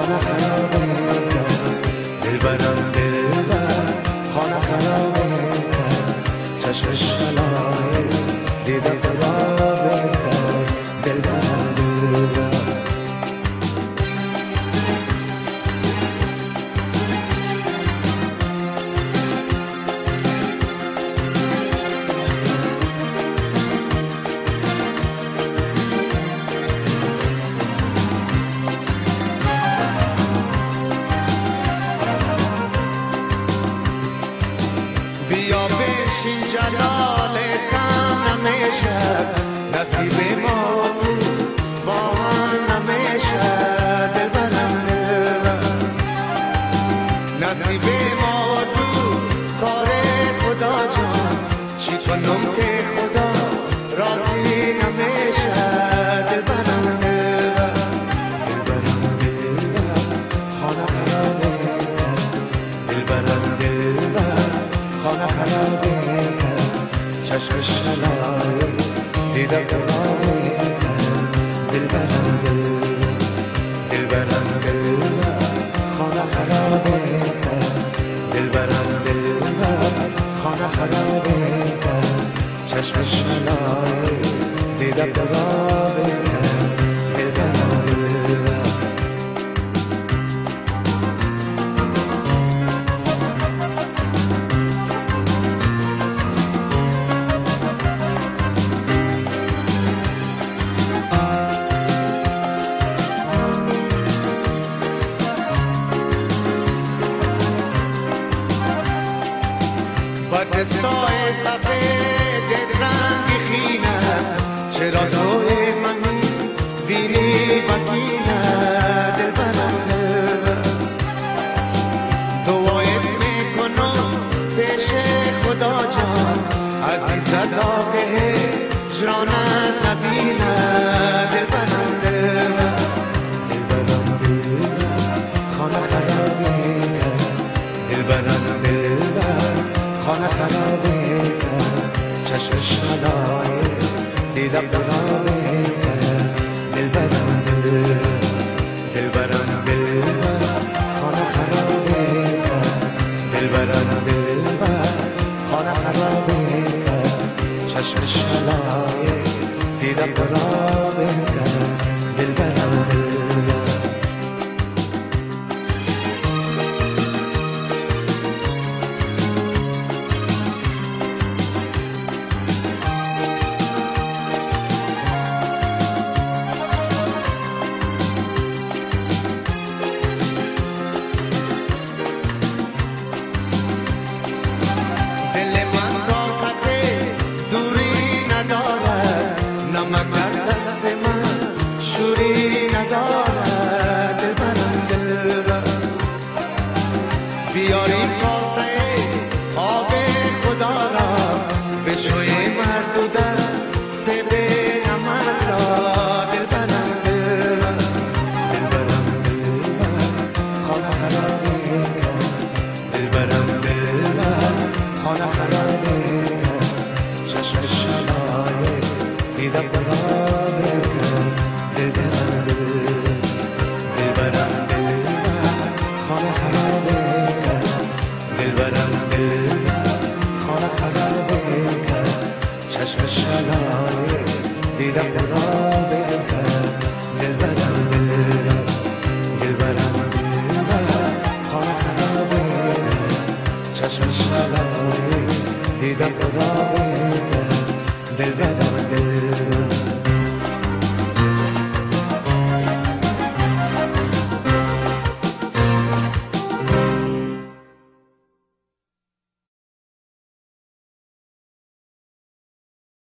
خانه خرابه کرد دلبرم دلبر خانه خرابه کرد چشم شلای دیده خرابه کرد دلبرم دلبر بیا بشین جلال کم نمیشه نصیب ما تو با هم نمیشه دلبرم دلبر نصیب ما تو کار خدا جان چی کنم که خدا راضی نمیشه دلبرم دلبر دلبرم دلبر خانه خرابه دلبرم دلبر خانه خرابه کرد چشم شلای دیده خرابه کرد دلبرم دلبرم دلبر خانه خرابه کرد دلبرم دلبر خانه خرابه کرد چشم شلای دیده خرابه کرد دلبرم دلبر با دستای سفید رنگی خینه چرا زوی منی بینی بکینه دلبرم دلبر دعایت میکنم پیش خدا جان عزیز داغه جرانت نبینه دلبرم دلبر دلبرم دلبر خانه خرابه کرد دلبرم دلبر خانه خرابه کرد چشم شلای دیده خرابه کرد دلبرم دلبر دلبرم دلبر خانه خرابه کرد دلبرم دلبر خانه خرابه کرد چشم شلای دیده خرابه کرد دلبرم دلبر نمک در دست من شوری ندارد دلبرم دلبر بیاری کاسه آب خدا را بشوی مرد و دست به نمک را دلبرم دلبر دلبرم دلبر خانه خرابه کرد دلبرم دلبر خانه خرابه کرد چشم شلای دیده خرابه کرد دلبرم دلبرم دلبر خانه خرابه کرد دلبرم دلبر خانه خرابه کرد چشم شلای دیده خرابه کرد دلبرم دلبرم دلبر خانه خرابه کرد چشم شلای دیده خرابه کرد دلبرم